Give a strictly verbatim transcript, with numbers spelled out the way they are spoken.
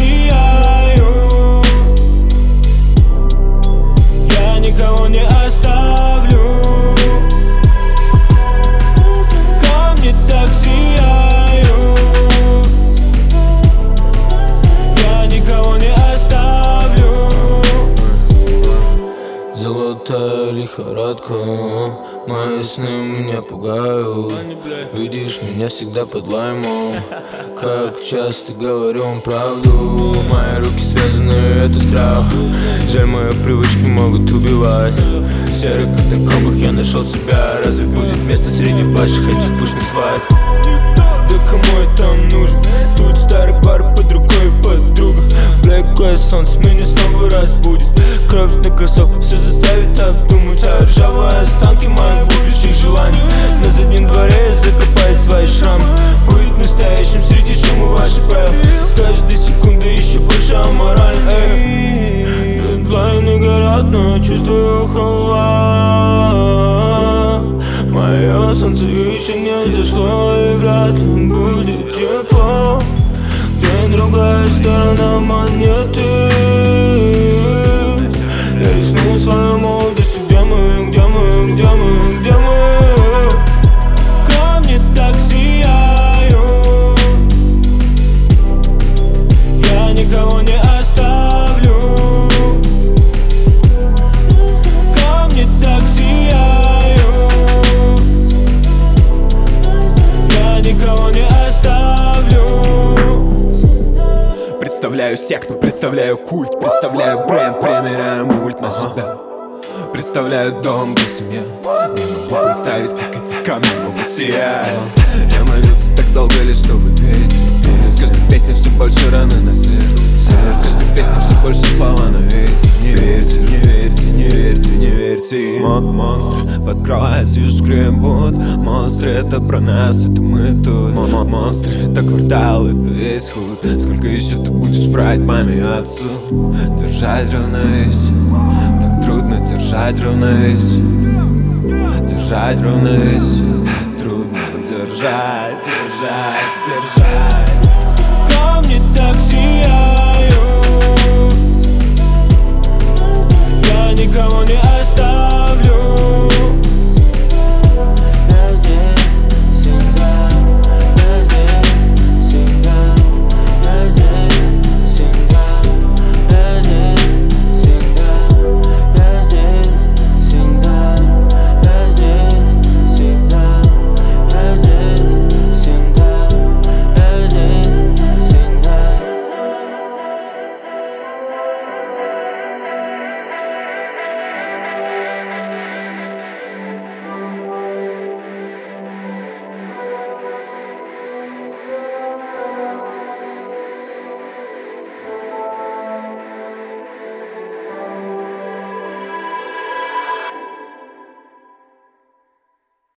сияю. Я никого не оставлю. Камни так сияют. Я никого не оставлю. Золотая лихорадка, мои сны меня пугают. Видишь меня всегда под лаймом. Как часто говорю вам правду. Мои руки связаны, это страх. Жаль, мои привычки могут убивать. В серых катакомбах я нашел себя. Разве будет место среди ваших этих пышных свадеб? Да кому я там нужен? Тут старый бар под рукой подруга. Блекое солнце меня снова разбудит. Кровь на кроссовках все заставит обдумать. А ржавые останки моих будущих желаний. На заднем дворе я закопаю свои шрамы. Будет настоящим среди шума ваших правил. С каждой секунды еще больше аморально. Дедлайны горят, но я чувствую холод. Мое солнце еще не взошло, и вряд ли будет тепло. Где другая сторона монеты? Я рискнул свою молодость. Где мы, где мы, где мы, где мы? Камни так сияют. Я никого не оставлю. Камни так сияют. Я никого не оставлю. Представляю секту, представляю культ, представляю бренд, примеряю мульт на себя. Представляю дом, где семья. Не могу представить, как эти камни могут сиять. Я молился так долго лишь чтобы петь. С каждой песней все больше раны на сердце. С каждой песней все больше слова на ветер. Не верьте, не верьте, не верьте, не верьте. Мон монстры под кроватью скребут. Монстры это про нас, это мы тут. Монстры это квартал, это весь худ. Сколько еще ты будешь врать маме и отцу? Держать равновесие. Трудно держать равновесие. Держать равновесие. Трудно держать, держать.